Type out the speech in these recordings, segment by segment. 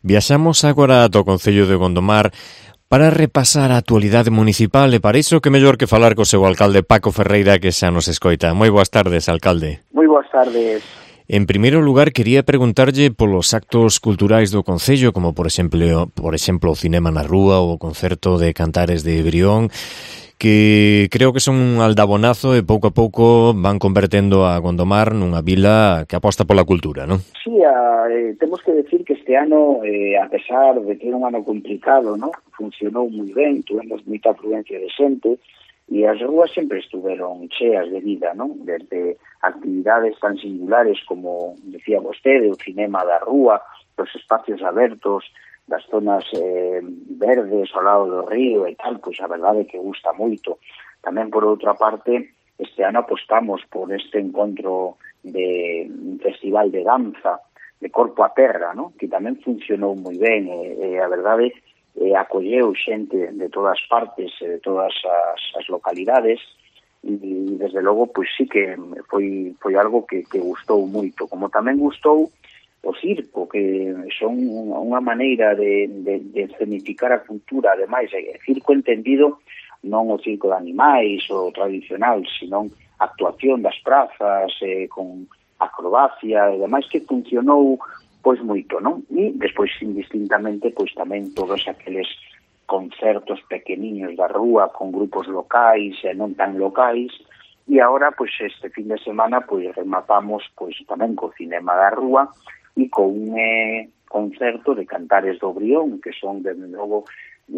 Viaxamos agora ata o Concello de Gondomar para repasar a actualidade municipal e para iso que mellor que falar co seu alcalde Paco Ferreira, que xa nos escoita. Moi boas tardes, alcalde. Moi boas tardes. En primeiro lugar, quería preguntarlle polos actos culturais do Concello, como por exemplo o Cinema na Rúa ou o concerto de Cantares de Brión, que creo que son un aldabonazo e pouco a pouco van convertendo a Gondomar nunha vila que aposta pola cultura, non? Sí, temos que decir que este ano, a pesar de que era un ano complicado, ¿no?, funcionou moi ben, tuvemos moita afluencia de xente e as rúas sempre estuveron cheas de vida, ¿no?, desde actividades tan singulares como decía vostede, o cinema da rúa, os espacios abertos, das zonas verdes ao lado do río e tal, pois a verdade é que gusta moito. Tamén, por outra parte, este ano apostamos por este encontro de un festival de danza, de corpo a terra, ¿no?, que tamén funcionou moi ben, e a verdade acolleu xente de todas partes, de todas as localidades, e desde logo, pois sí que foi algo que gustou moito, como tamén gustou o circo, que son unha maneira de escenificar a cultura, ademais, circo entendido non o circo de animais, o tradicional, sino a actuación das prazas, con acrobacia e demais, que funcionou pois moito, non? E despois, indistintamente, pois tamén todos aqueles concertos pequeniños da rúa con grupos locais e non tan locais. E agora, pois este fin de semana, pois rematamos pois tamén co cinema da rúa e con un concerto de Cantares do Brión, que son, de novo,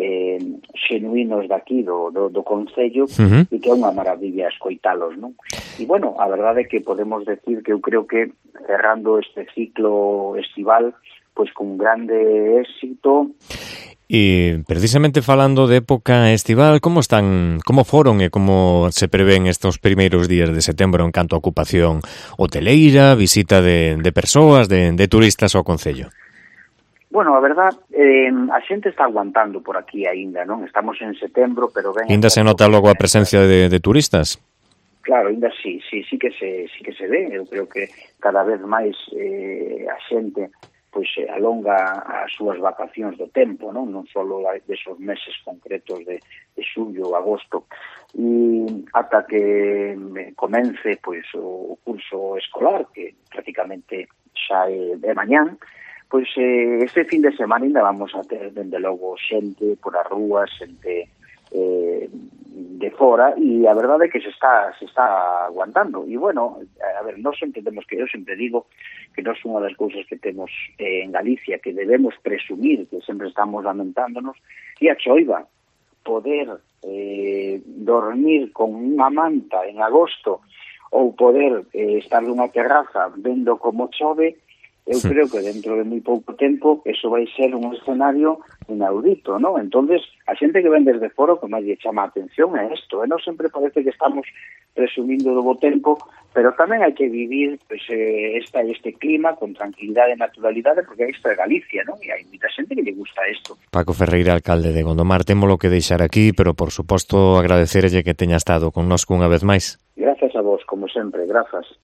xenuínos daqui do Concello, e que é unha maravilla escoitalos, non? E, bueno, a verdade é que podemos decir que eu creo que cerrando este ciclo estival, pois con grande éxito. E precisamente falando de época estival, como foron e como se prevén estes primeiros días de setembro en canto a ocupación hoteleira, visita de persoas, de turistas ao Concello? Bueno, a verdad, a xente está aguantando por aquí aínda, non? Estamos en setembro, pero ben... Ainda se nota logo a presencia de turistas? Claro, ainda sí que se ve. Eu creo que cada vez máis a xente pois alonga as súas vacacións do tempo, non só desos meses concretos de xullo ou agosto, e ata que comence pois o curso escolar, que prácticamente xa é de mañán, pois este fin de semana ainda vamos a ter, dende logo, xente por as rúas, xente de fora, e a verdade é que se está aguantando. E, bueno, a ver, nós entendemos que, eu sempre digo que nós unha das cousas que temos en Galicia, que debemos presumir, que sempre estamos lamentándonos, e a choiva, poder dormir con unha manta en agosto, ou poder estar nunha terraza vendo como chove. Eu creo que dentro de moi pouco tempo eso vai ser un escenario inaudito, ¿no? Entonces, a xente que ven desde fora, que máis lle chama a atención é isto, non sempre parece que estamos presumindo do bo tempo, pero tamén hai que vivir pues, este clima con tranquilidade e naturalidade, porque isto é Galicia, non? E hai moita xente que lle gusta isto. Paco Ferreira, alcalde de Gondomar, témolo que deixar aquí, pero por suposto agradecerlle que teña estado connosco unha vez máis. Grazas a vos, como sempre, grazas.